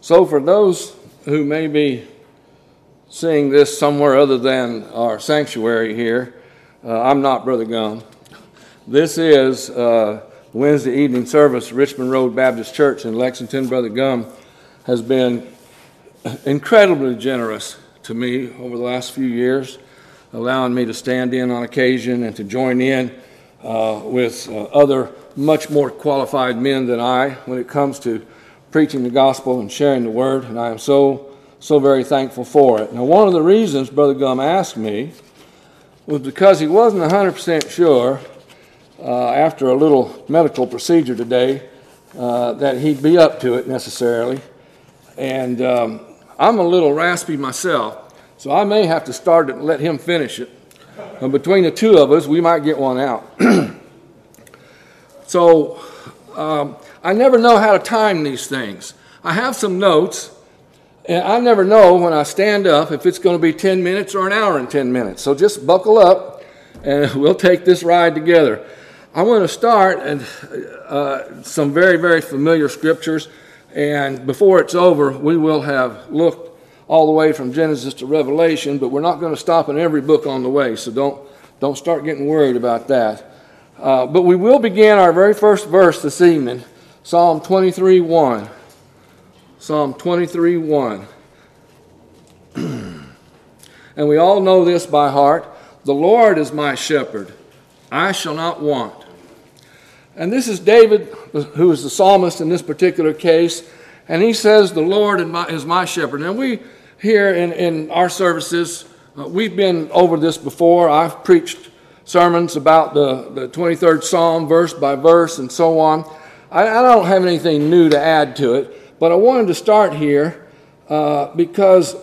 So for those who may be seeing this somewhere other than our sanctuary here, I'm not Brother Gum. This is Wednesday evening service, Richmond Road Baptist Church in Lexington. Brother Gum has been incredibly generous to me over the last few years, allowing me to stand in on occasion and to join in with other much more qualified men than I when it comes to preaching the gospel and sharing the word, and I am so very thankful for it. Now, one of the reasons Brother Gum asked me was because he wasn't 100% sure after a little medical procedure today that he'd be up to it necessarily, and I'm a little raspy myself, so I may have to start it and let him finish it. And between the two of us, we might get one out. So I never know how to time these things. I have some notes, and I never know when I stand up if it's going to be 10 minutes or an hour and 10 minutes. So just buckle up, and we'll take this ride together. I want to start at some very, very familiar scriptures, and before it's over, we will have looked all the way from Genesis to Revelation, but we're not going to stop in every book on the way, so don't start getting worried about that. But we will begin our very first verse this evening, Psalm 23:1. Psalm 23:1. And we all know this by heart. The Lord is my shepherd, I shall not want. And this is David, who is the psalmist in this particular case, and he says, the Lord is my shepherd. Now we here in our services, we've been over this before. I've preached sermons about the 23rd Psalm, verse by verse, and so on. I don't have anything new to add to it, but I wanted to start here because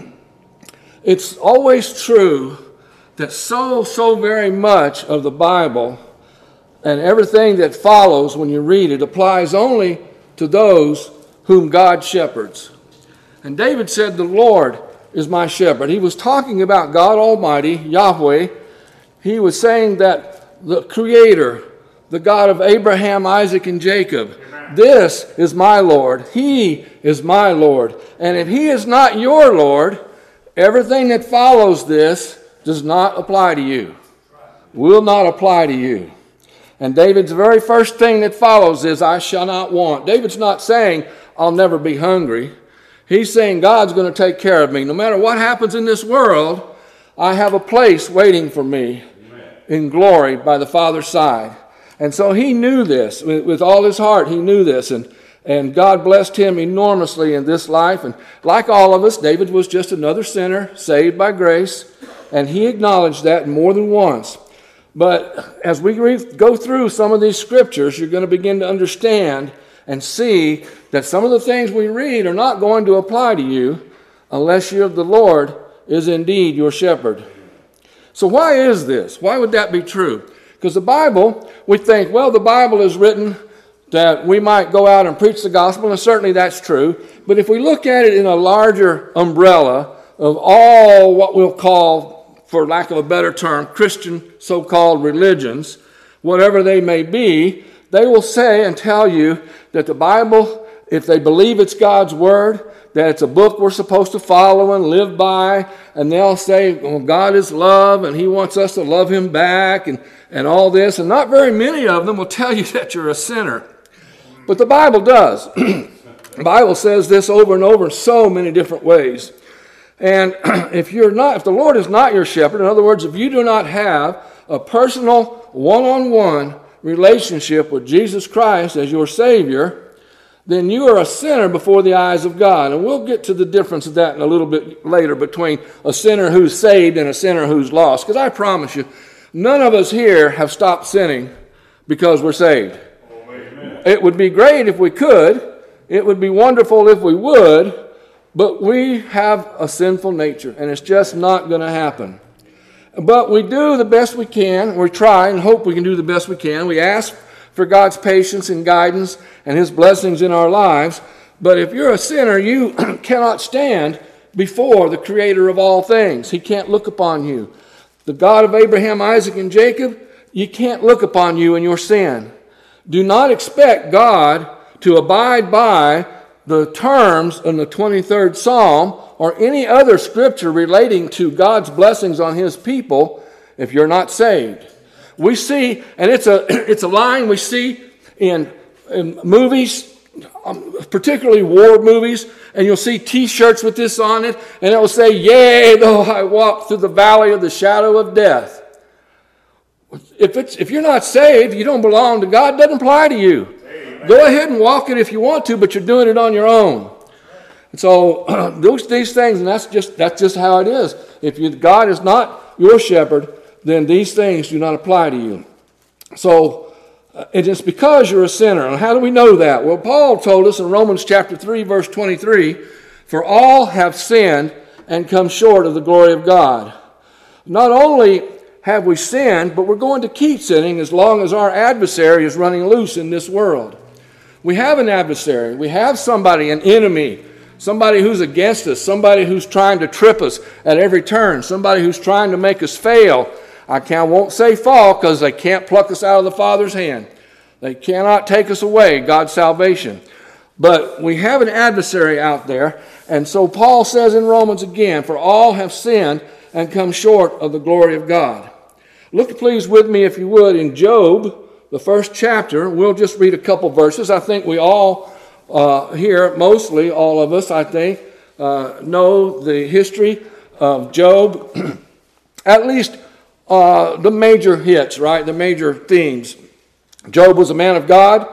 it's always true that so very much of the Bible and everything that follows when you read it applies only to those whom God shepherds. And David said, the Lord is my shepherd. He was talking about God Almighty, Yahweh. He was saying that the Creator, the God of Abraham, Isaac, and Jacob, this is my Lord. He is my Lord. And if He is not your Lord, everything that follows this does not apply to you. Will not apply to you. And David's very first thing that follows is, I shall not want. David's not saying, I'll never be hungry. He's saying, God's going to take care of me. No matter what happens in this world, I have a place waiting for me in glory by the Father's side. And so he knew this with all his heart. He knew this, and God blessed him enormously in this life. And like all of us, David was just another sinner saved by grace, and he acknowledged that more than once. But as we go through some of these scriptures, you're going to begin to understand and see that some of the things we read are not going to apply to you unless the Lord is indeed your shepherd. So why is this? Why would that be true? Because the Bible, we think, well, the Bible is written that we might go out and preach the gospel, and certainly that's true. But if we look at it in a larger umbrella of all what we'll call, for lack of a better term, Christian so-called religions, whatever they may be, they will say and tell you that the Bible, if they believe it's God's Word, that it's a book we're supposed to follow and live by, and they'll say, well, God is love, and He wants us to love Him back, and all this, and not very many of them will tell you that you're a sinner. But the Bible does. The Bible says this over and over in so many different ways. And if the Lord is not your shepherd, in other words, if you do not have a personal, one-on-one relationship with Jesus Christ as your Savior, then you are a sinner before the eyes of God. And we'll get to the difference of that in a little bit later between a sinner who's saved and a sinner who's lost. Because I promise you, none of us here have stopped sinning because we're saved. Amen. It would be great if we could. It would be wonderful if we would. But we have a sinful nature, and it's just not going to happen. But we do the best we can. We try and hope we can do the best we can. We ask for God's patience and guidance and His blessings in our lives. But if you're a sinner, you cannot stand before the Creator of all things. He can't look upon you. The God of Abraham, Isaac, and Jacob, you can't look upon you in your sin. Do not expect God to abide by the terms in the 23rd Psalm or any other scripture relating to God's blessings on his people if you're not saved. We see, and it's a line we see in movies, particularly war movies, and you'll see T-shirts with this on it, and it will say, "Yea, though I walk through the valley of the shadow of death." If you're not saved, you don't belong to God, it doesn't apply to you. Amen. Go ahead and walk it if you want to, but you're doing it on your own. And so these things, and that's just how it is. If God is not your shepherd, then these things do not apply to you. So it is because you're a sinner. And how do we know that? Well, Paul told us in Romans chapter 3, verse 23, "For all have sinned and come short of the glory of God." Not only have we sinned, but we're going to keep sinning as long as our adversary is running loose in this world. We have an adversary. We have somebody, an enemy, somebody who's against us, somebody who's trying to trip us at every turn, somebody who's trying to make us fail. I won't say fall because they can't pluck us out of the Father's hand. They cannot take us away, God's salvation. But we have an adversary out there, and so Paul says in Romans again, "For all have sinned and come short of the glory of God." Look please with me, if you would, in Job, the first chapter. We'll just read a couple verses. I think we all here, mostly all of us, I think, know the history of Job. At least the major hits, right? The major themes. Job was a man of God,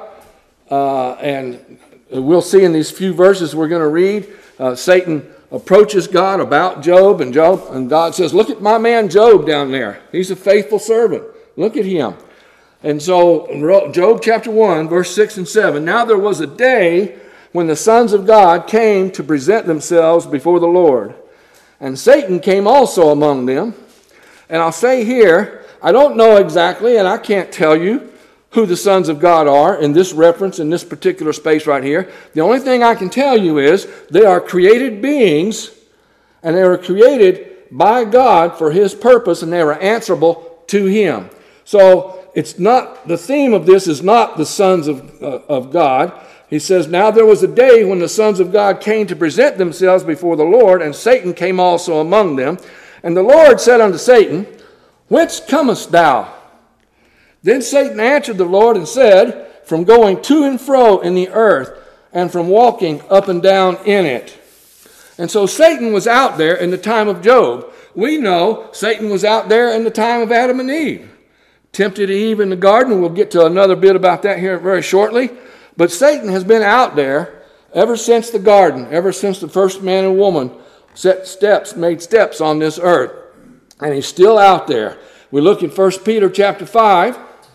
and we'll see in these few verses we're going to read, Satan approaches God about Job, and God says, "Look at my man Job down there. He's a faithful servant. Look at him." And so Job chapter 1, verse 6 and 7, "Now there was a day when the sons of God came to present themselves before the Lord, and Satan came also among them." And I'll say here, I don't know exactly, and I can't tell you who the sons of God are in this reference, in this particular space right here. The only thing I can tell you is they are created beings, and they were created by God for his purpose, and they were answerable to him. So it's not, the theme of this is not the sons of God. He says, "Now there was a day when the sons of God came to present themselves before the Lord, and Satan came also among them. And the Lord said unto Satan, Whence comest thou? Then Satan answered the Lord and said, From going to and fro in the earth, and from walking up and down in it." And so Satan was out there in the time of Job. We know Satan was out there in the time of Adam and Eve. Tempted Eve in the garden. We'll get to another bit about that here very shortly. But Satan has been out there ever since the garden, ever since the first man and woman made steps on this earth. And he's still out there. We look in 1 Peter chapter 5.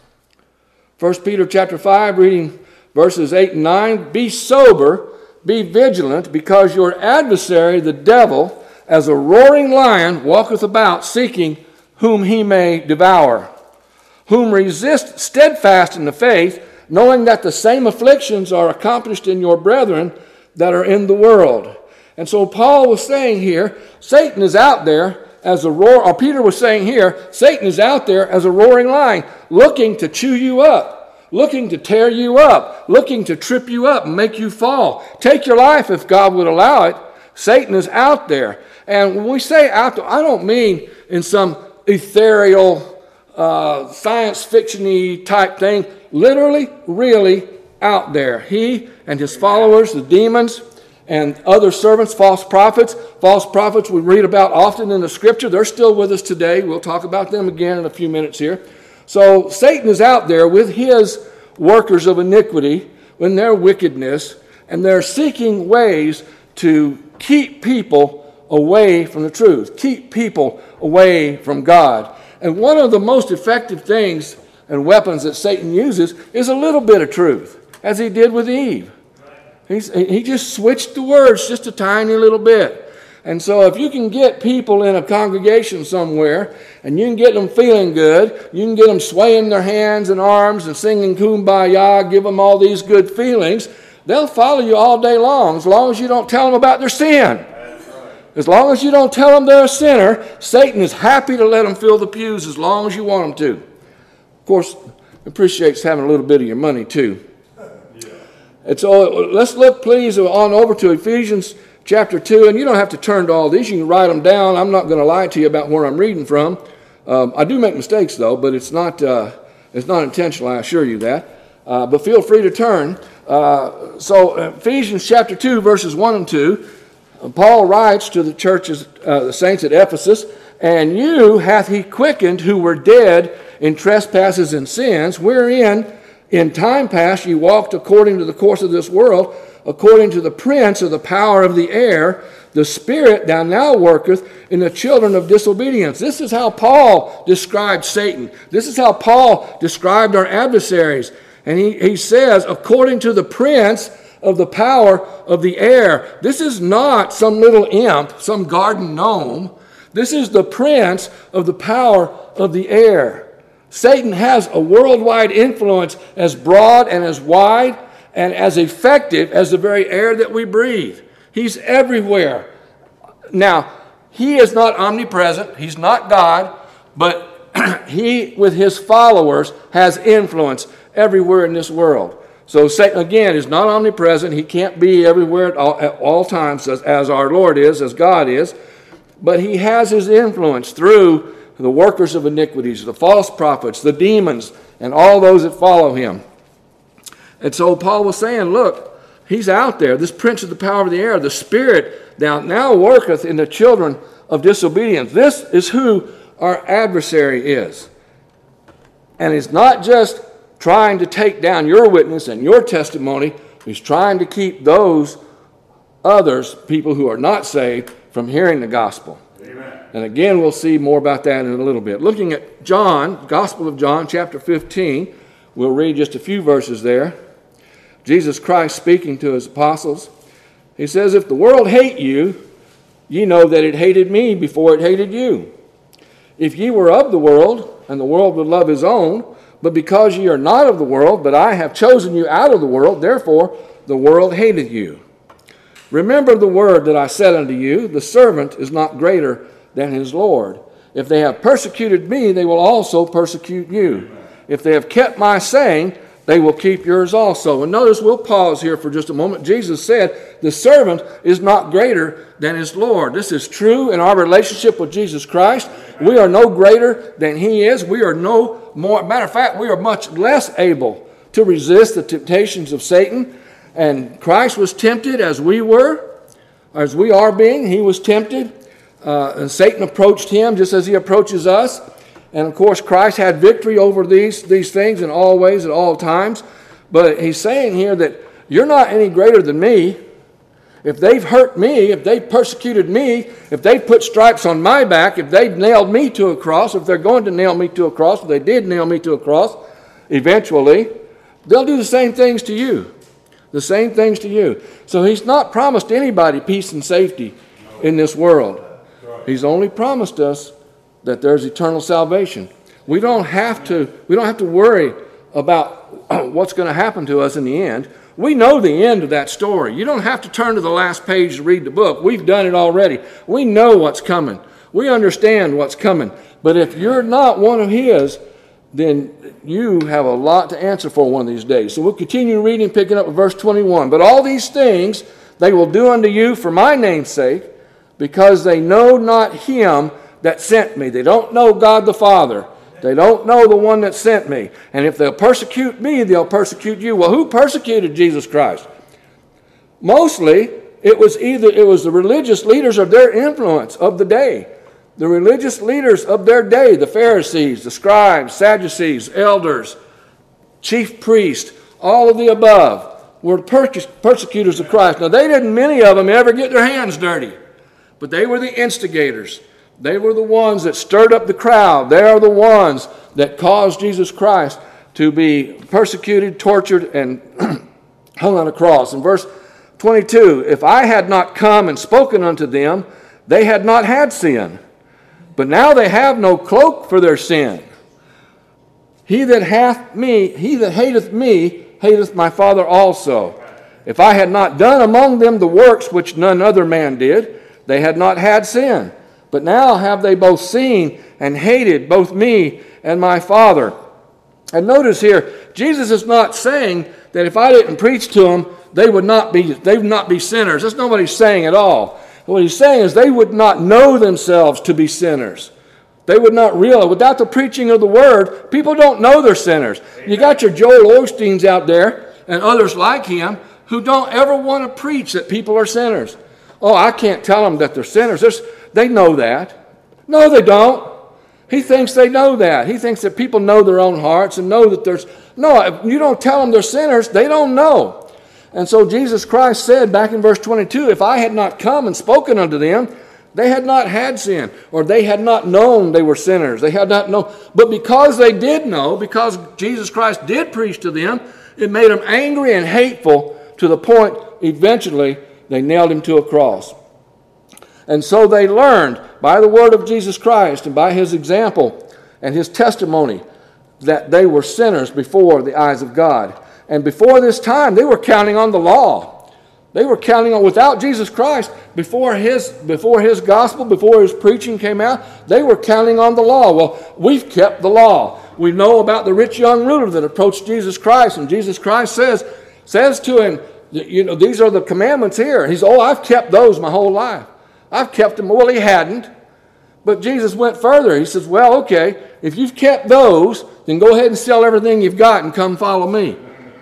1 Peter chapter 5, reading verses 8 and 9. "Be sober, be vigilant, because your adversary, the devil, as a roaring lion, walketh about, seeking whom he may devour. Whom resist steadfast in the faith, knowing that the same afflictions are accomplished in your brethren that are in the world." And so Paul was saying here, Satan is out there as a roar, or Peter was saying here, Satan is out there as a roaring lion, looking to chew you up, looking to tear you up, looking to trip you up and make you fall. Take your life if God would allow it. Satan is out there. And when we say out there, I don't mean in some ethereal, science fiction-y type thing. Literally, really out there. He and his followers, the demons, and other servants, false prophets we read about often in the scripture. They're still with us today. We'll talk about them again in a few minutes here. So Satan is out there with his workers of iniquity, in their wickedness, and they're seeking ways to keep people away from the truth, keep people away from God. And one of the most effective things and weapons that Satan uses is a little bit of truth, as he did with Eve. He just switched the words just a tiny little bit. And so if you can get people in a congregation somewhere, and you can get them feeling good, you can get them swaying their hands and arms and singing Kumbaya, give them all these good feelings, they'll follow you all day long as you don't tell them about their sin. As long as you don't tell them they're a sinner, Satan is happy to let them fill the pews as long as you want them to. Of course, appreciates having a little bit of your money too. And so let's look, please, on over to Ephesians chapter 2. And you don't have to turn to all these. You can write them down. I'm not going to lie to you about where I'm reading from. I do make mistakes, though, but it's not intentional, I assure you that. But feel free to turn. So Ephesians chapter 2, verses 1 and 2, Paul writes to the churches, the saints at Ephesus, "And you hath he quickened who were dead in trespasses and sins, wherein in time past ye walked according to the course of this world, according to the prince of the power of the air, the spirit that now worketh in the children of disobedience." This is how Paul described Satan. This is how Paul described our adversaries. And he says, according to the prince of the power of the air. This is not some little imp, some garden gnome. This is the prince of the power of the air. Satan has a worldwide influence as broad and as wide and as effective as the very air that we breathe. He's everywhere. Now, he is not omnipresent. He's not God, but he, with his followers, has influence everywhere in this world. So Satan, again, is not omnipresent. He can't be everywhere at all times as our Lord is, as God is. But he has his influence through the workers of iniquities, the false prophets, the demons, and all those that follow him. And so Paul was saying, look, he's out there, this prince of the power of the air, the spirit that now worketh in the children of disobedience. This is who our adversary is. And he's not just trying to take down your witness and your testimony. He's trying to keep those others, people who are not saved, from hearing the gospel. Amen. And again, we'll see more about that in a little bit. Looking at John, Gospel of John, chapter 15, we'll read just a few verses there. Jesus Christ speaking to his apostles. He says, "If the world hate you, ye know that it hated me before it hated you. If ye were of the world, and the world would love his own, but because ye are not of the world, but I have chosen you out of the world, therefore the world hated you. Remember the word that I said unto you, the servant is not greater than his Lord. If they have persecuted me, they will also persecute you. If they have kept my saying, they will keep yours also." And notice, we'll pause here for just a moment. Jesus said, the servant is not greater than his Lord. This is true in our relationship with Jesus Christ. We are no greater than he is. We are no more, matter of fact, we are much less able to resist the temptations of Satan. And Christ was tempted as we were, as we are being. He was tempted. And Satan approached him just as he approaches us. And of course, Christ had victory over these things in all ways at all times. But he's saying here that you're not any greater than me. If they've hurt me, if they've persecuted me, if they've put stripes on my back, if they've nailed me to a cross, if they're going to nail me to a cross, if they did nail me to a cross, eventually, they'll do the same things to you. The same things to you. So he's not promised anybody peace and safety in this world. He's only promised us that there's eternal salvation. We don't have to worry about what's going to happen to us in the end. We know the end of that story. You don't have to turn to the last page to read the book. We've done it already. We know what's coming. We understand what's coming. But if you're not one of his, then you have a lot to answer for one of these days. So we'll continue reading, picking up with verse 21. "But all these things they will do unto you for my name's sake, because they know not him that sent me." They don't know God the Father. They don't know the one that sent me. And if they'll persecute me, they'll persecute you. Well, who persecuted Jesus Christ? Mostly, it was the religious leaders of their influence of the day. The religious leaders of their day, the Pharisees, the scribes, Sadducees, elders, chief priests, all of the above were persecutors of Christ. Now, many of them ever get their hands dirty, but they were the instigators. They were the ones that stirred up the crowd. They are the ones that caused Jesus Christ to be persecuted, tortured, and hung on a cross. In verse 22, "If I had not come and spoken unto them, they had not had sin. But now they have no cloak for their sin. He that hateth me, hateth my Father also. If I had not done among them the works which none other man did, they had not had sin. But now have they both seen and hated both me and my Father." And notice here, Jesus is not saying that if I didn't preach to them, they would not be sinners. That's not what he's saying at all. What he's saying is they would not know themselves to be sinners. They would not realize. Without the preaching of the word, people don't know they're sinners. You got your Joel Osteens out there and others like him who don't ever want to preach that people are sinners. Oh, I can't tell them that they're sinners. They know that. No, they don't. He thinks they know that. He thinks that people know their own hearts and know that there's... No, if you don't tell them they're sinners, they don't know. And so Jesus Christ said back in verse 22, if I had not come and spoken unto them, they had not had sin, or they had not known they were sinners. They had not known. But because they did know, because Jesus Christ did preach to them, it made them angry and hateful to the point eventually they nailed him to a cross. And so they learned by the word of Jesus Christ and by his example and his testimony that they were sinners before the eyes of God. And before this time, they were counting on the law. They were counting on, without Jesus Christ, before his gospel, before his preaching came out, they were counting on the law. Well, we've kept the law. We know about the rich young ruler that approached Jesus Christ, and Jesus Christ says to him, these are the commandments here. He says, I've kept those my whole life. I've kept them. Well, he hadn't. But Jesus went further. He says, well, okay, if you've kept those, then go ahead and sell everything you've got and come follow me.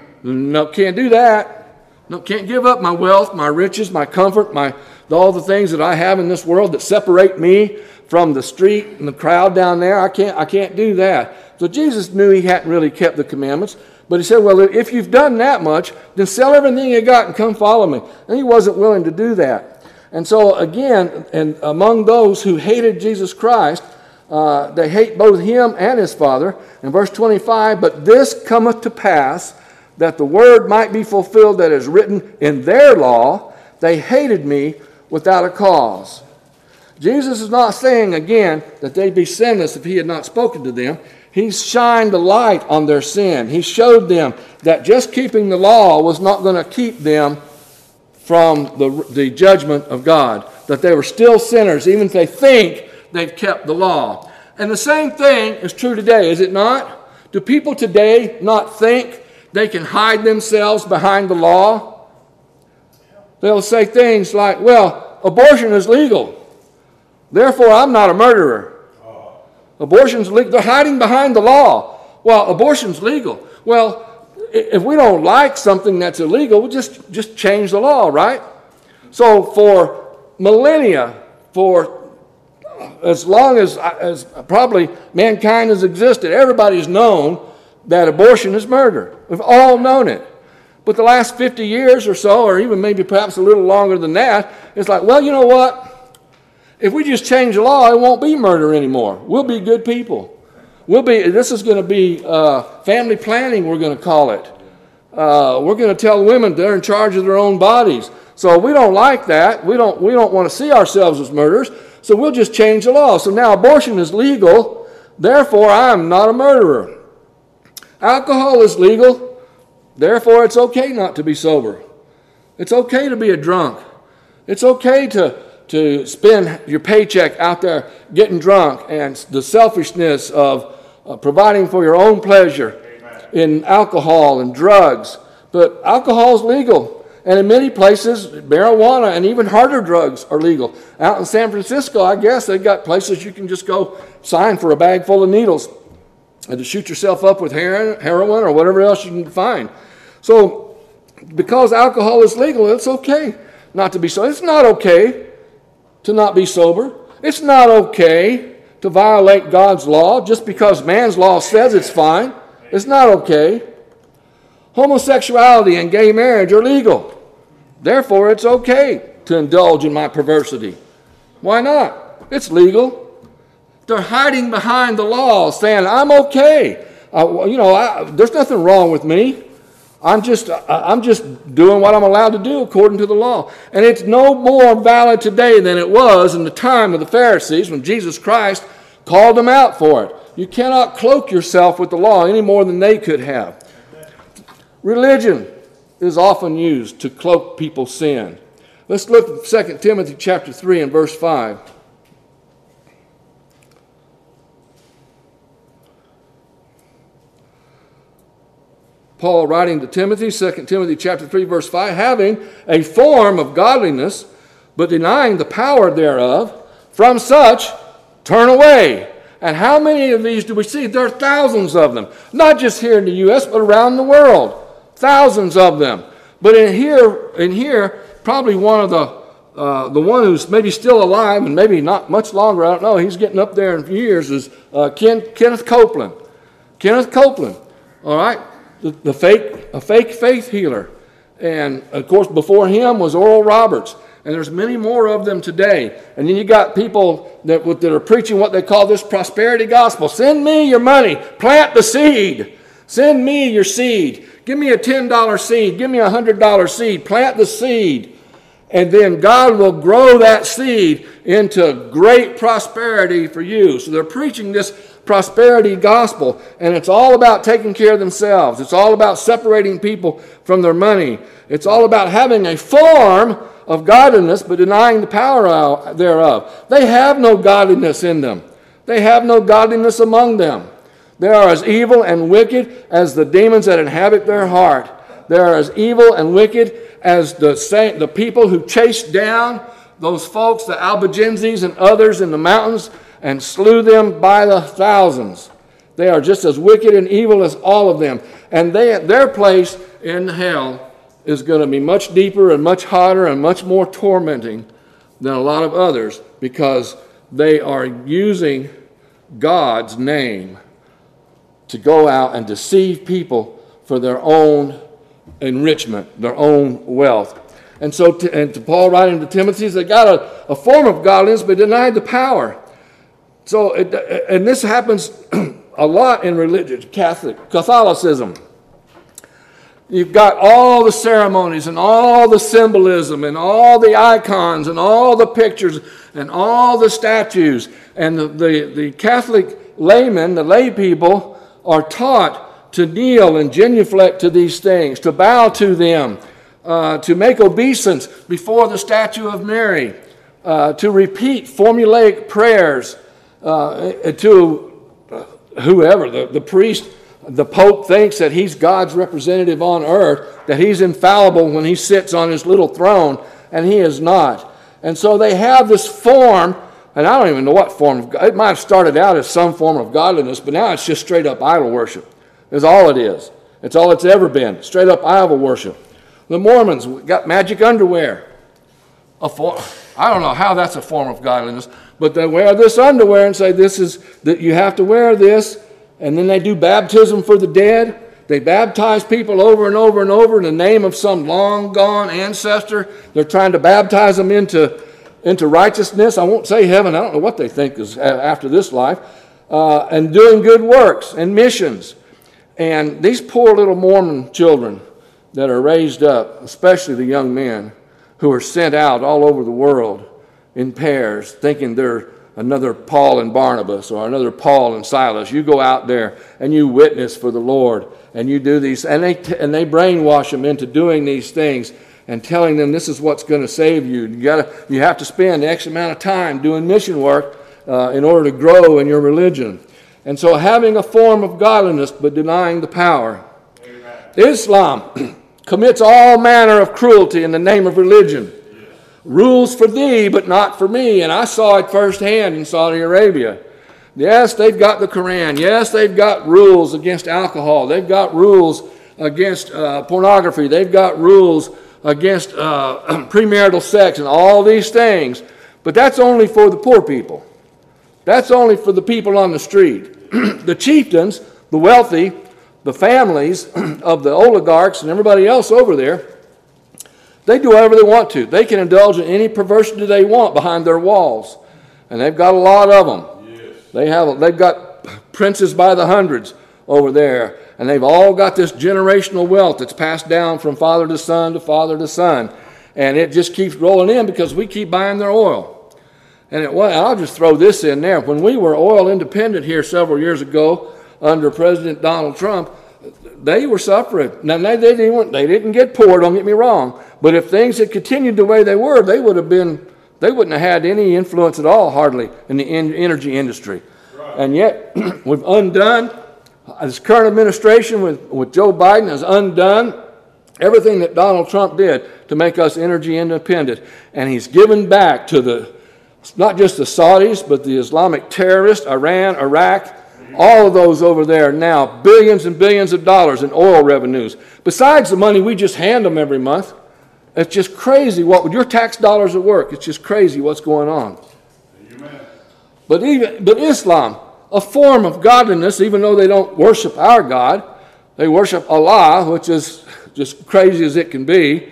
No, can't do that. No, can't give up my wealth, my riches, my comfort, all the things that I have in this world that separate me from the street and the crowd down there. I can't do that. So Jesus knew he hadn't really kept the commandments. But he said, well, if you've done that much, then sell everything you got and come follow me. And he wasn't willing to do that. And so again, and among those who hated Jesus Christ, they hate both him and his Father. In verse 25, but this cometh to pass, that the word might be fulfilled that is written in their law, they hated me without a cause. Jesus is not saying again that they'd be sinless if he had not spoken to them. He shined a light on their sin. He showed them that just keeping the law was not going to keep them from the judgment of God, that they were still sinners, even if they think they've kept the law. And the same thing is true today, is it not? Do people today not think they can hide themselves behind the law? They'll say things like, well, abortion is legal, therefore I'm not a murderer. Abortion's legal. They're hiding behind the law. Well, abortion's legal. Well, if we don't like something that's illegal, we'll just change the law, right? So for millennia, for as long as probably mankind has existed, everybody's known that abortion is murder. We've all known it. But the last 50 years or so, or even maybe perhaps a little longer than that, it's like, well, you know what? If we just change the law, it won't be murder anymore. We'll be good people. This is going to be family planning, we're going to call it. We're going to tell women they're in charge of their own bodies. So we don't like that. We don't want to see ourselves as murderers. So we'll just change the law. So now abortion is legal. Therefore, I'm not a murderer. Alcohol is legal. Therefore, it's okay not to be sober. It's okay to be a drunk. It's okay to spend your paycheck out there getting drunk, and the selfishness of providing for your own pleasure in alcohol and drugs. But alcohol is legal. And in many places, marijuana and even harder drugs are legal. Out in San Francisco, I guess, they've got places you can just go sign for a bag full of needles and to shoot yourself up with heroin or whatever else you can find. So because alcohol is legal, it's okay not to be sober. It's not okay to not be sober. It's not okay to violate God's law just because man's law says it's fine. It's not okay. Homosexuality and gay marriage are legal. Therefore, it's okay to indulge in my perversity. Why not? It's legal. They're hiding behind the law, saying, I'm okay. There's nothing wrong with me. I'm just doing what I'm allowed to do according to the law. And it's no more valid today than it was in the time of the Pharisees when Jesus Christ called them out for it. You cannot cloak yourself with the law any more than they could have. Religion is often used to cloak people's sin. Let's look at 2 Timothy chapter 3 and verse 5. Paul writing to Timothy, 2 Timothy chapter 3, verse 5, having a form of godliness, but denying the power thereof, from such turn away. And how many of these do we see? There are thousands of them. Not just here in the U.S., but around the world. Thousands of them. But in here, probably one of the one who's maybe still alive and maybe not much longer, I don't know, he's getting up there in years, is Kenneth Copeland. Kenneth Copeland, all right, a fake faith healer. And, of course, before him was Oral Roberts. And there's many more of them today. And then you got people that are preaching what they call this prosperity gospel. Send me your money. Plant the seed. Send me your seed. Give me a $10 seed. Give me a $100 seed. Plant the seed. And then God will grow that seed into great prosperity for you. So they're preaching this prosperity gospel. And it's all about taking care of themselves. It's all about separating people from their money. It's all about having a form of godliness, but denying the power thereof. They have no godliness in them. They have no godliness among them. They are as evil and wicked as the demons that inhabit their heart. They are as evil and wicked as the people who chased down those folks, the Albigenses and others in the mountains, and slew them by the thousands. They are just as wicked and evil as all of them. And their place in hell is going to be much deeper and much hotter and much more tormenting than a lot of others, because they are using God's name to go out and deceive people for their own enrichment, their own wealth. And so, to Paul writing to Timothy, they got a form of godliness but denied the power. So, and this happens a lot in religion, Catholicism. You've got all the ceremonies and all the symbolism and all the icons and all the pictures and all the statues. And the Catholic laymen, the lay people, are taught to kneel and genuflect to these things, to bow to them, to make obeisance before the statue of Mary, to repeat formulaic prayers to whoever, the priest. The Pope thinks that he's God's representative on earth, that he's infallible when he sits on his little throne, and he is not. And so they have this form, and I don't even know what form of God. It might have started out as some form of godliness, but now it's just straight up idol worship. That's all it is. It's all it's ever been, straight up idol worship. The Mormons got magic underwear. I don't know how that's a form of godliness, but they wear this underwear and say this is that you have to wear this. And then they do baptism for the dead. They baptize people over and over and over in the name of some long-gone ancestor. They're trying to baptize them into righteousness. I won't say heaven. I don't know what they think is after this life. And doing good works and missions. And these poor little Mormon children that are raised up, especially the young men who are sent out all over the world in pairs, thinking they're another Paul and Barnabas or another Paul and Silas. You go out there and you witness for the Lord, and you do these, and they brainwash them into doing these things and telling them this is what's going to save you. You have to spend X amount of time doing mission work in order to grow in your religion. And so having a form of godliness but denying the power. Amen. Islam commits all manner of cruelty in the name of religion. Rules for thee, but not for me. And I saw it firsthand in Saudi Arabia. Yes, they've got the Quran. Yes, they've got rules against alcohol. They've got rules against pornography. They've got rules against premarital sex and all these things. But that's only for the poor people. That's only for the people on the street. The chieftains, the wealthy, the families of the oligarchs and everybody else over there, they do whatever they want to. They can indulge in any perversity they want behind their walls. And they've got a lot of them. Yes. They've got princes by the hundreds over there. And they've all got this generational wealth that's passed down from father to son to father to son. And it just keeps rolling in because we keep buying their oil. And I'll just throw this in there. When we were oil independent here several years ago under President Donald Trump, they were suffering. Now, they didn't get poor, don't get me wrong. But if things had continued the way they were, they wouldn't have had any influence at all, hardly, in the energy industry. Right. And yet, we've undone This current administration with Joe Biden has undone everything that Donald Trump did to make us energy independent. And he's given back to not just the Saudis, but the Islamic terrorists, Iran, Iraq, all of those over there now, billions and billions of dollars in oil revenues. Besides the money we just hand them every month. It's just crazy what your tax dollars at work. It's just crazy what's going on. Amen. But Islam, a form of godliness, even though they don't worship our God, they worship Allah, which is just crazy as it can be.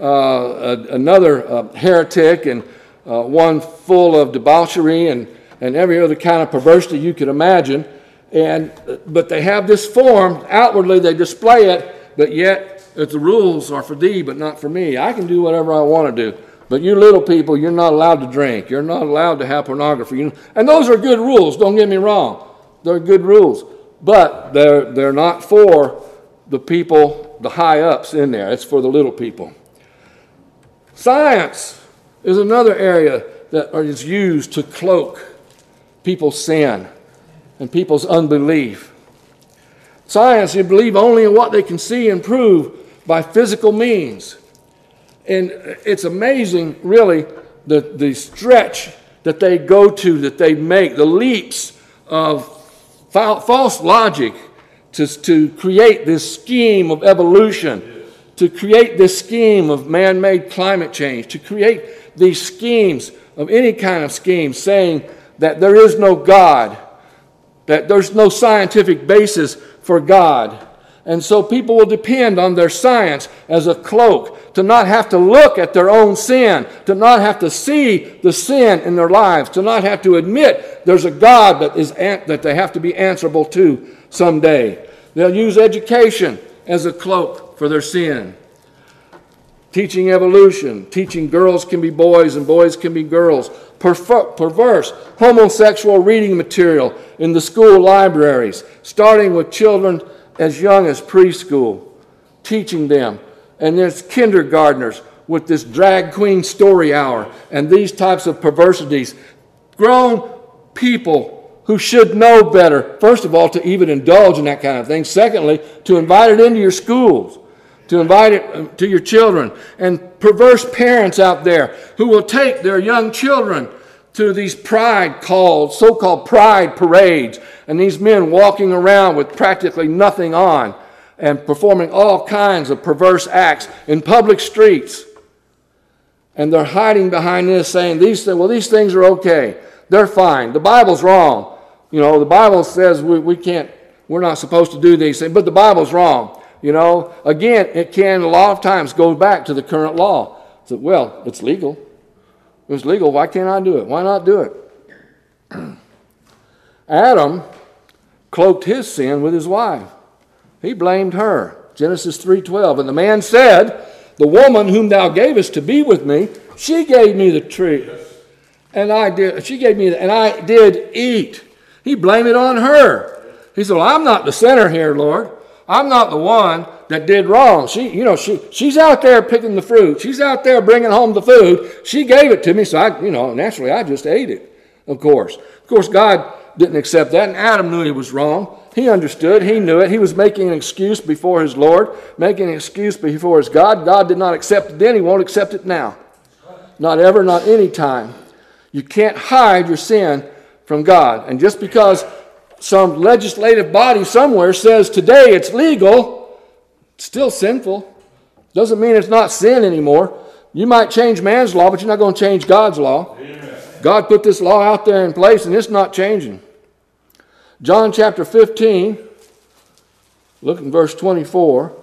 Another heretic and one full of debauchery and every other kind of perversity you could imagine. But they have this form. Outwardly they display it, but yet the rules are for thee, but not for me. I can do whatever I want to do. But you little people, you're not allowed to drink. You're not allowed to have pornography. And those are good rules, don't get me wrong. They're good rules. But they're not for the people, the high-ups in there. It's for the little people. Science is another area that is used to cloak people's sin and people's unbelief. Science, you believe only in what they can see and prove by physical means. And it's amazing, really, the stretch that they go to, that they make, the leaps of false logic to create this scheme of evolution, to create this scheme of man-made climate change, to create these schemes of any kind of scheme saying that there is no God, that there's no scientific basis for God. And so people will depend on their science as a cloak, to not have to look at their own sin, to not have to see the sin in their lives, to not have to admit there's a God that they have to be answerable to someday. They'll use education as a cloak for their sin. Teaching evolution, teaching girls can be boys and boys can be girls. Perverse, homosexual reading material in the school libraries, starting with children as young as preschool, teaching them. And there's kindergartners with this drag queen story hour and these types of perversities. Grown people who should know better, first of all, to even indulge in that kind of thing. Secondly, to invite it into your schools, to invite it to your children. And perverse parents out there who will take their young children to these so-called pride parades, and these men walking around with practically nothing on and performing all kinds of perverse acts in public streets. And they're hiding behind this, saying, these things are okay. They're fine. The Bible's wrong. The Bible says we're not supposed to do these things, but the Bible's wrong. Again, it can a lot of times go back to the current law. So, well, it's legal. It was legal. Why can't I do it? Why not do it? Adam cloaked his sin with his wife. He blamed her. Genesis 3:12. And the man said, the woman whom thou gavest to be with me, she gave me the tree. And I did eat. He blamed it on her. He said, well, I'm not the sinner here, Lord. I'm not the one that did wrong. She's out there picking the fruit. She's out there bringing home the food. She gave it to me, so naturally I just ate it, of course. Of course, God didn't accept that, and Adam knew he was wrong. He understood. He knew it. He was making an excuse before his Lord, making an excuse before his God. God did not accept it then. He won't accept it now. Not ever, not any time. You can't hide your sin from God. And just because some legislative body somewhere says today it's legal, it's still sinful. Doesn't mean it's not sin anymore. You might change man's law, but you're not going to change God's law. Amen. God put this law out there in place, and it's not changing. John chapter 15, look in verse 24.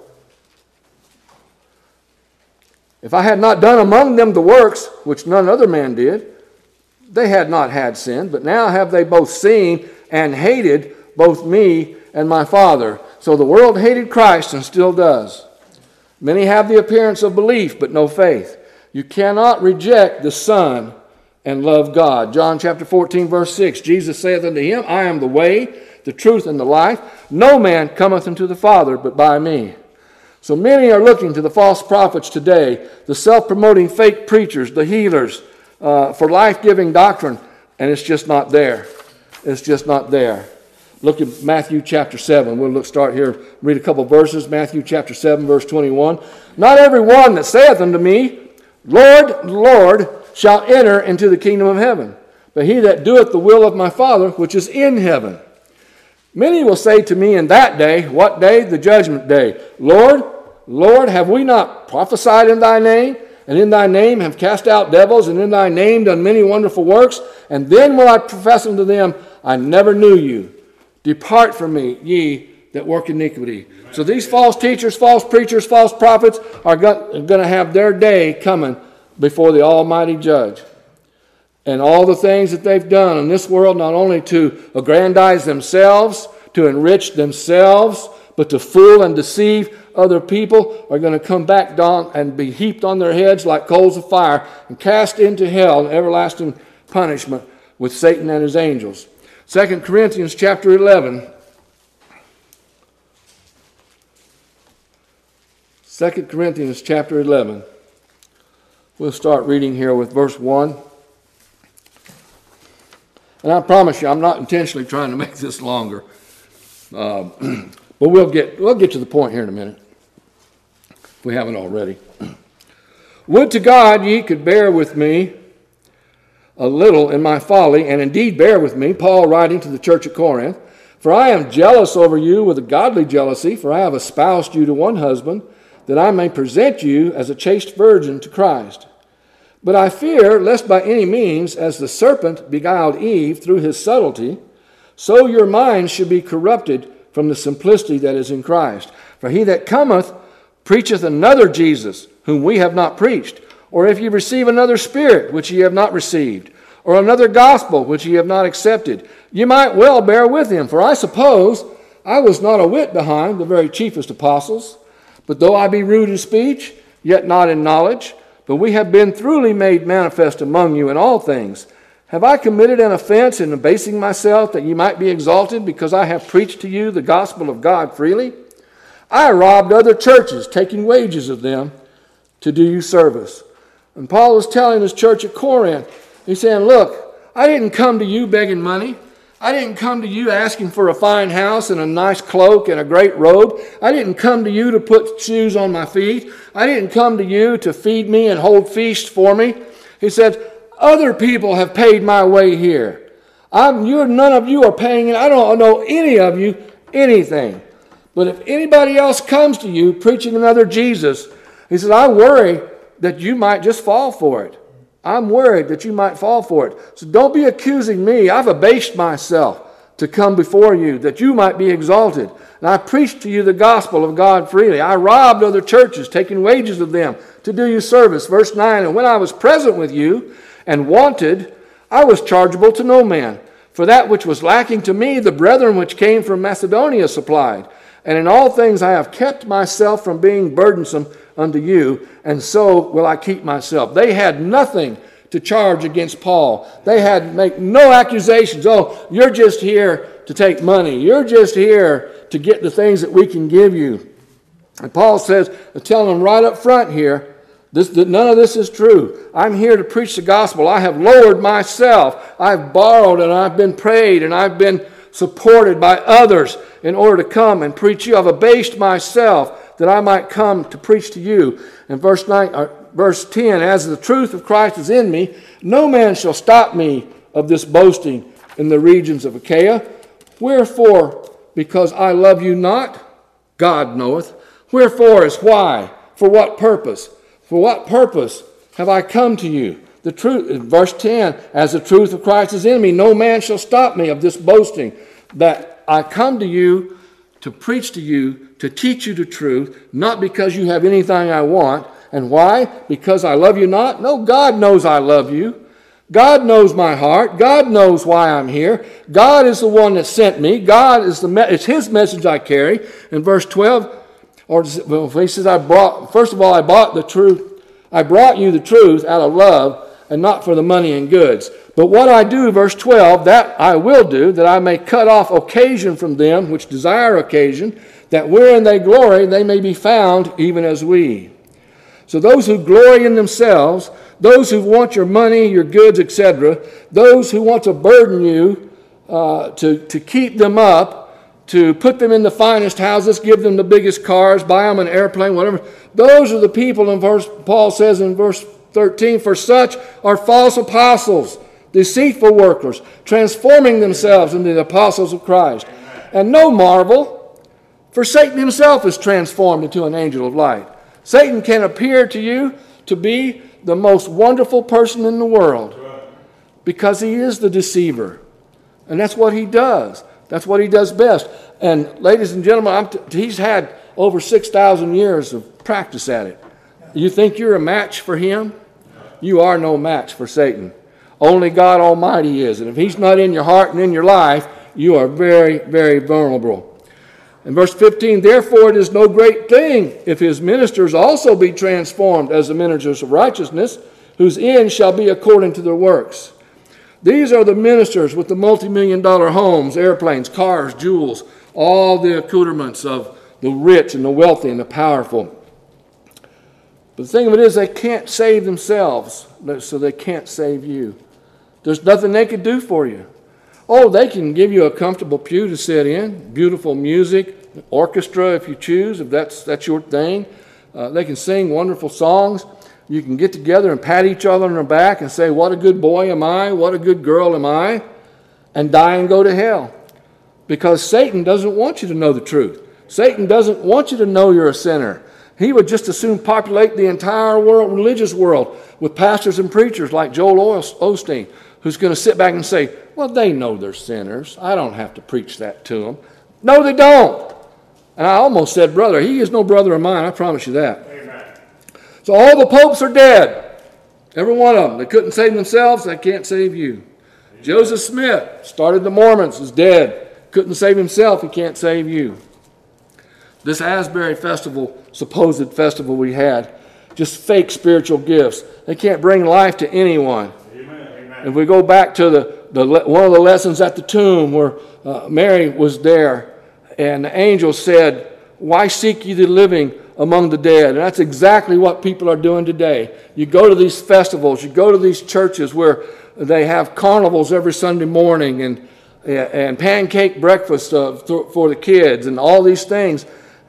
If I had not done among them the works which none other man did, they had not had sin, but now have they both seen and hated both me and my Father. So the world hated Christ and still does. Many have the appearance of belief, but no faith. You cannot reject the Son and love God. John chapter 14, verse 6. Jesus saith unto him, I am the way, the truth, and the life. No man cometh unto the Father but by me. So many are looking to the false prophets today, the self-promoting fake preachers, the healers, for life-giving doctrine, and it's just not there. It's just not there. Look at Matthew chapter 7. We'll start here, read a couple verses. Matthew chapter 7, verse 21. Not every one that saith unto me, Lord, Lord, shall enter into the kingdom of heaven, but he that doeth the will of my Father which is in heaven. Many will say to me in that day, what day? The judgment day. Lord, Lord, have we not prophesied in thy name? And in thy name have cast out devils, and in thy name done many wonderful works? And then will I profess unto them, I never knew you. Depart from me, ye that work iniquity. So these false teachers, false preachers, false prophets are going to have their day coming before the Almighty Judge. And all the things that they've done in this world, not only to aggrandize themselves, to enrich themselves, but to fool and deceive other people, are going to come back down and be heaped on their heads like coals of fire and cast into hell in everlasting punishment with Satan and his angels. 2 Corinthians chapter 11. 2 Corinthians chapter 11. We'll start reading here with verse 1. And I promise you, I'm not intentionally trying to make this longer. But we'll get to the point here in a minute, if we haven't already. Would to God ye could bear with me a little in my folly, and indeed bear with me, Paul writing to the church at Corinth. For I am jealous over you with a godly jealousy, for I have espoused you to one husband, that I may present you as a chaste virgin to Christ. But I fear lest by any means, as the serpent beguiled Eve through his subtlety, so your minds should be corrupted from the simplicity that is in Christ. For he that cometh preacheth another Jesus, whom we have not preached. Or if ye receive another spirit, which ye have not received, or another gospel, which ye have not accepted, ye might well bear with him. For I suppose I was not a whit behind the very chiefest apostles. But though I be rude in speech, yet not in knowledge, but we have been throughly made manifest among you in all things. Have I committed an offense in abasing myself, that ye might be exalted, because I have preached to you the gospel of God freely? I robbed other churches, taking wages of them to do you service. And Paul was telling his church at Corinth, he's saying, look, I didn't come to you begging money. I didn't come to you asking for a fine house and a nice cloak and a great robe. I didn't come to you to put shoes on my feet. I didn't come to you to feed me and hold feasts for me. He said, other people have paid my way here. None of you are paying it. I don't know any of you anything. But if anybody else comes to you preaching another Jesus, he said, I worry that you might just fall for it. I'm worried that you might fall for it. So don't be accusing me. I've abased myself to come before you, that you might be exalted. And I preached to you the gospel of God freely. I robbed other churches, taking wages of them to do you service. Verse 9, and when I was present with you and wanted, I was chargeable to no man. For that which was lacking to me, the brethren which came from Macedonia supplied. And in all things I have kept myself from being burdensome unto you, and so will I keep myself. They had nothing to charge against Paul. They had make no accusations. Oh, you're just here to take money. You're just here to get the things that we can give you. And Paul says, telling them right up front here, none of this is true. I'm here to preach the gospel. I have lowered myself. I've borrowed and I've been prayed and I've been supported by others in order to come and preach you. I've abased myself that I might come to preach to you. In verse 10, as the truth of Christ is in me, no man shall stop me of this boasting in the regions of Achaia. Wherefore, because I love you not, God knoweth. Wherefore is why? For what purpose? For what purpose have I come to you? The truth, verse 10, as the truth of Christ is in me, no man shall stop me of this boasting, that I come to you to preach to you, to teach you the truth, not because you have anything I want. And why? Because I love you not? No, God knows I love you. God knows my heart. God knows why I'm here. God is the one that sent me. God is it's His message I carry. In verse 12, he says, I brought you the truth out of love, and not for the money and goods. But what I do, verse 12, that I will do, that I may cut off occasion from them which desire occasion, that wherein they glory, they may be found even as we. So those who glory in themselves, those who want your money, your goods, etc., those who want to burden you to keep them up, to put them in the finest houses, give them the biggest cars, buy them an airplane, whatever. Those are the people, Paul says in verse 13, for such are false apostles, deceitful workers, transforming themselves into the apostles of Christ. And no marvel, for Satan himself is transformed into an angel of light. Satan can appear to you to be the most wonderful person in the world because he is the deceiver. And that's what he does. That's what he does best. And ladies and gentlemen, he's had over 6,000 years of practice at it. You think you're a match for him? You are no match for Satan. Only God Almighty is. And if he's not in your heart and in your life, you are very, very vulnerable. In verse 15, therefore it is no great thing if his ministers also be transformed as the ministers of righteousness, whose end shall be according to their works. These are the ministers with the multi-million-dollar homes, airplanes, cars, jewels, all the accoutrements of the rich and the wealthy and the powerful. But the thing of it is, they can't save themselves, so they can't save you. There's nothing they can do for you. Oh, they can give you a comfortable pew to sit in, beautiful music, orchestra if you choose, if that's your thing. They can sing wonderful songs. You can get together and pat each other on the back and say, what a good boy am I, what a good girl am I, and die and go to hell. Because Satan doesn't want you to know the truth. Satan doesn't want you to know you're a sinner. He would just as soon populate the entire world, religious world, with pastors and preachers like Joel Osteen, who's going to sit back and say, well, they know they're sinners. I don't have to preach that to them. No, they don't. And I almost said brother. He is no brother of mine, I promise you that. Amen. So all the popes are dead. Every one of them. They couldn't save themselves. They can't save you. Amen. Joseph Smith started the Mormons, is dead. Couldn't save himself. He can't save you. This Asbury festival, supposed festival we had, just fake spiritual gifts. They can't bring life to anyone. Amen. If we go back to one of the lessons at the tomb where Mary was there, and the angel said, why seek ye the living among the dead? And that's exactly what people are doing today. You go to these festivals, you go to these churches where they have carnivals every Sunday morning and pancake breakfast for the kids and all these things.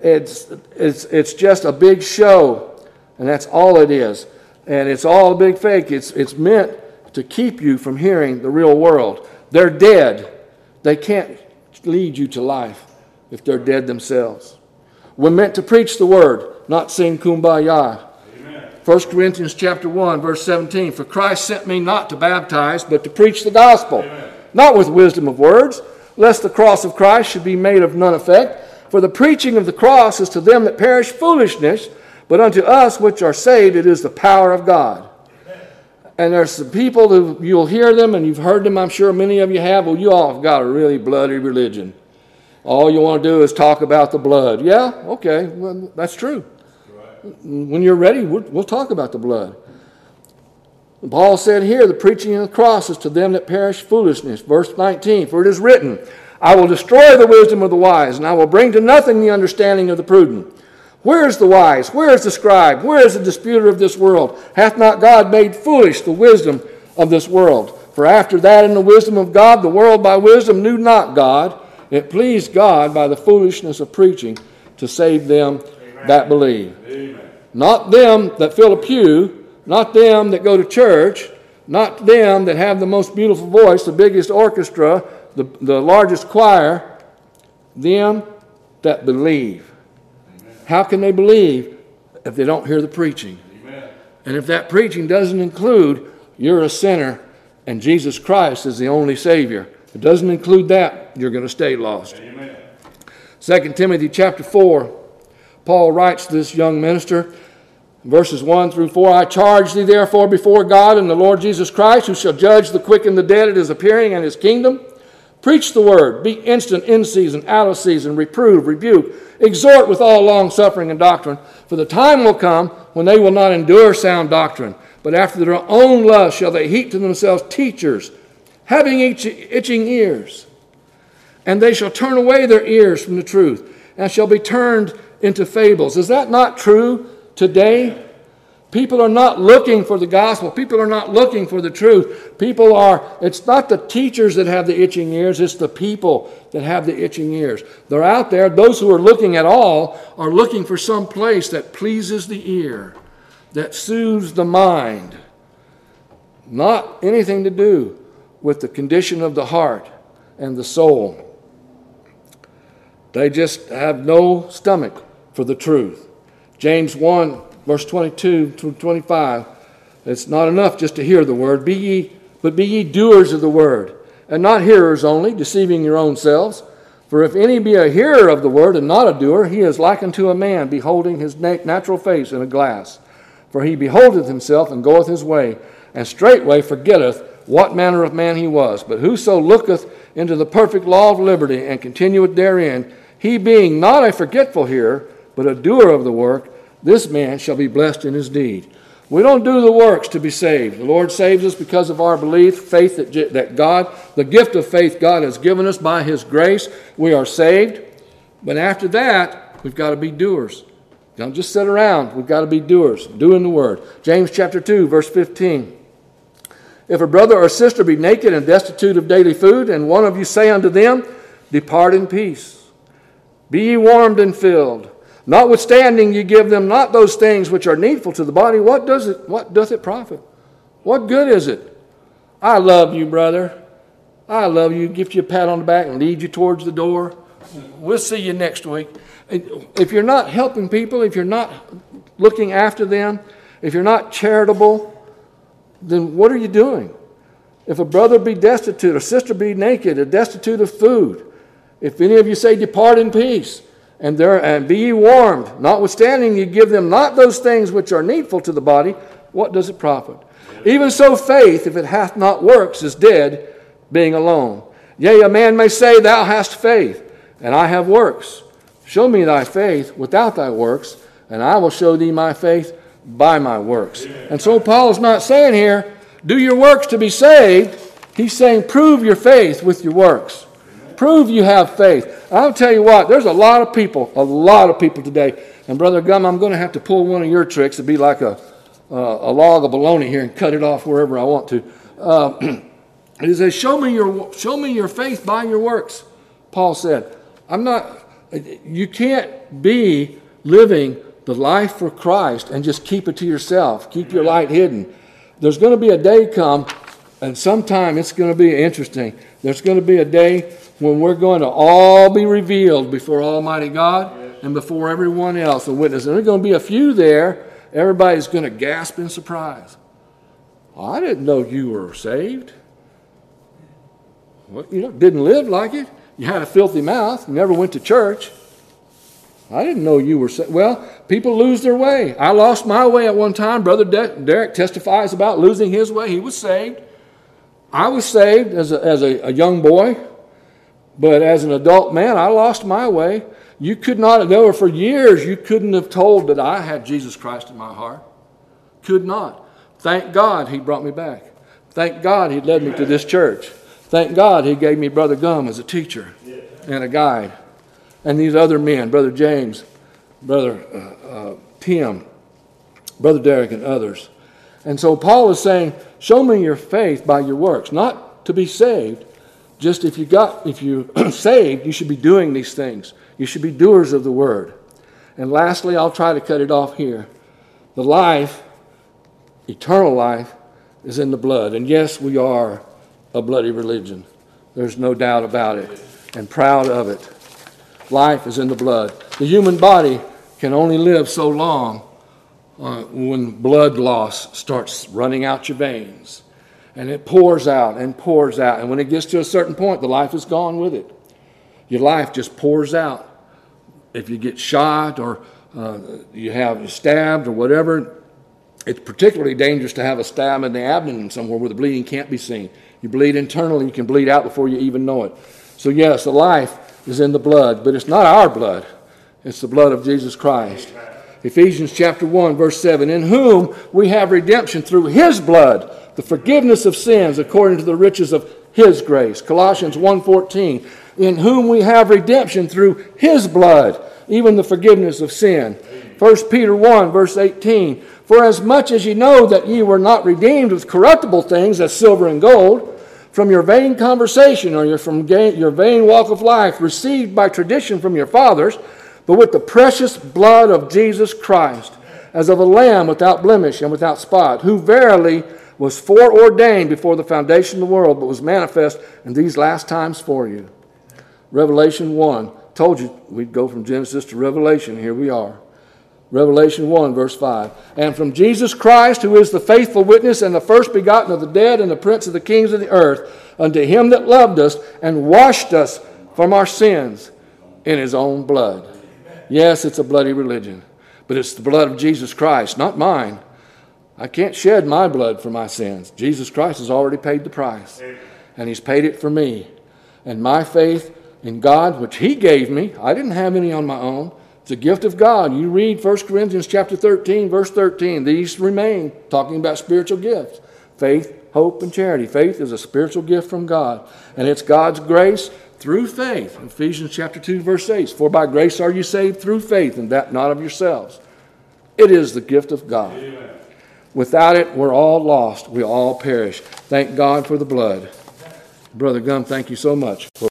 It's just a big show, and that's all it is. And it's all a big fake. It's meant to keep you from hearing the real world. They're dead. They can't lead you to life if they're dead themselves. We're meant to preach the word, not sing kumbaya. Amen. 1 Corinthians chapter 1, verse 17, for Christ sent me not to baptize, but to preach the gospel, Amen. Not with wisdom of words, lest the cross of Christ should be made of none effect. For the preaching of the cross is to them that perish foolishness, but unto us which are saved it is the power of God. Amen. And there's some people who you'll hear them, and you've heard them, I'm sure many of you have. Well, you all have got a really bloody religion. All you want to do is talk about the blood. Yeah, okay, well, that's true. When you're ready, we'll talk about the blood. Paul said here, the preaching of the cross is to them that perish foolishness. Verse 19, for it is written, I will destroy the wisdom of the wise, and I will bring to nothing the understanding of the prudent. Where is the wise? Where is the scribe? Where is the disputer of this world? Hath not God made foolish the wisdom of this world? For after that in the wisdom of God, the world by wisdom knew not God. It pleased God by the foolishness of preaching to save them Amen. That believe. Amen. Not them that fill a pew, not them that go to church, not them that have the most beautiful voice, the biggest orchestra, the largest choir, them that believe. Amen. How can they believe if they don't hear the preaching? Amen. And if that preaching doesn't include you're a sinner and Jesus Christ is the only Savior, if it doesn't include that, you're going to stay lost. Amen. 2 Timothy chapter 4, Paul writes to this young minister, verses 1 through 4, I charge thee therefore before God and the Lord Jesus Christ, who shall judge the quick and the dead at his appearing and his kingdom. Preach the word, be instant in season, out of season, reprove, rebuke, exhort with all long-suffering and doctrine. For the time will come when they will not endure sound doctrine, but after their own lust shall they heap to themselves teachers, having itching ears. And they shall turn away their ears from the truth, and shall be turned into fables. Is that not true today? People are not looking for the gospel. People are not looking for the truth. It's not the teachers that have the itching ears, it's the people that have the itching ears. They're out there. Those who are looking at all are looking for some place that pleases the ear, that soothes the mind. Not anything to do with the condition of the heart and the soul. They just have no stomach for the truth. James 1, verse 22 to 25, it's not enough just to hear the word, but be ye doers of the word, and not hearers only, deceiving your own selves. For if any be a hearer of the word and not a doer, he is like unto a man beholding his natural face in a glass. For he beholdeth himself and goeth his way, and straightway forgetteth what manner of man he was. But whoso looketh into the perfect law of liberty and continueth therein, he being not a forgetful hearer, but a doer of the work, this man shall be blessed in his deed. We don't do the works to be saved. The Lord saves us because of our belief, faith that God, the gift of faith God has given us by His grace. We are saved. But after that, we've got to be doers. Don't just sit around. We've got to be doers, doing the word. James chapter 2, verse 15. If a brother or sister be naked and destitute of daily food, and one of you say unto them, depart in peace, be ye warmed and filled, notwithstanding ye give them not those things which are needful to the body, what doth it profit? What good is it? I love you, brother. I love you. Give you a pat on the back and lead you towards the door. We'll see you next week. If you're not helping people, if you're not looking after them, if you're not charitable, then what are you doing? If a brother be destitute, a sister be naked, or destitute of food, if any of you say, depart in peace, and be ye warmed, notwithstanding ye give them not those things which are needful to the body, what does it profit? Even so faith, if it hath not works, is dead, being alone. Yea, a man may say, thou hast faith, and I have works. Show me thy faith without thy works, and I will show thee my faith by my works. And so Paul is not saying here, do your works to be saved. He's saying, prove your faith with your works. Prove you have faith. I'll tell you what, there's a lot of people today. And Brother Gum, I'm going to have to pull one of your tricks to be like a log of bologna here and cut it off wherever I want to. He says, show me your faith by your works. Paul said, you can't be living the life for Christ and just keep it to yourself. Keep your light hidden. There's going to be a day come, and sometime it's going to be interesting. There's going to be a day when we're going to all be revealed before Almighty God and before everyone else, a witness. And there's going to be a few there. Everybody's going to gasp in surprise. I didn't know you were saved. Well, didn't live like it. You had a filthy mouth. You never went to church. I didn't know you were saved. Well, people lose their way. I lost my way at one time. Brother Derek testifies about losing his way. He was saved. I was saved as a young boy. But as an adult man, I lost my way. You could not, for years, you couldn't have told that I had Jesus Christ in my heart. Could not. Thank God He brought me back. Thank God He led me to this church. Thank God He gave me Brother Gum as a teacher and a guide. And these other men, Brother James, Brother Tim, Brother Derek, and others. And so Paul is saying, show me your faith by your works. Not to be saved. Just if you're saved, you should be doing these things. You should be doers of the word. And lastly, I'll try to cut it off here. The life, eternal life, is in the blood. And yes, we are a bloody religion. There's no doubt about it. And proud of it. Life is in the blood. The human body can only live so long when blood loss starts running out your veins. And it pours out and pours out. And when it gets to a certain point, the life is gone with it. Your life just pours out. If you get shot or you have stabbed or whatever, it's particularly dangerous to have a stab in the abdomen somewhere where the bleeding can't be seen. You bleed internally, you can bleed out before you even know it. So yes, the life is in the blood, but it's not our blood. It's the blood of Jesus Christ. Ephesians chapter 1, verse 7, in whom we have redemption through His blood, the forgiveness of sins according to the riches of His grace. Colossians 1:14, in whom we have redemption through His blood, even the forgiveness of sin. 1 Peter 1, verse 18. For as much as ye know that ye were not redeemed with corruptible things as silver and gold, from your vain conversation or from your vain walk of life, received by tradition from your fathers, but with the precious blood of Jesus Christ, as of a lamb without blemish and without spot, who verily was foreordained before the foundation of the world, but was manifest in these last times for you. Revelation 1. Told you we'd go from Genesis to Revelation. Here we are. Revelation 1, verse 5. And from Jesus Christ, who is the faithful witness and the first begotten of the dead and the prince of the kings of the earth, unto him that loved us and washed us from our sins in his own blood. Yes, it's a bloody religion, but it's the blood of Jesus Christ, not mine. I can't shed my blood for my sins. Jesus Christ has already paid the price, and he's paid it for me. And my faith in God, which he gave me, I didn't have any on my own. It's a gift of God. You read 1 Corinthians chapter 13, verse 13. These remain, talking about spiritual gifts. Faith, hope, and charity. Faith is a spiritual gift from God. And it's God's grace through faith. Ephesians chapter 2, verse 8. For by grace are you saved through faith, and that not of yourselves. It is the gift of God. Amen. Without it, we're all lost. We all perish. Thank God for the blood. Brother Gum, thank you so much.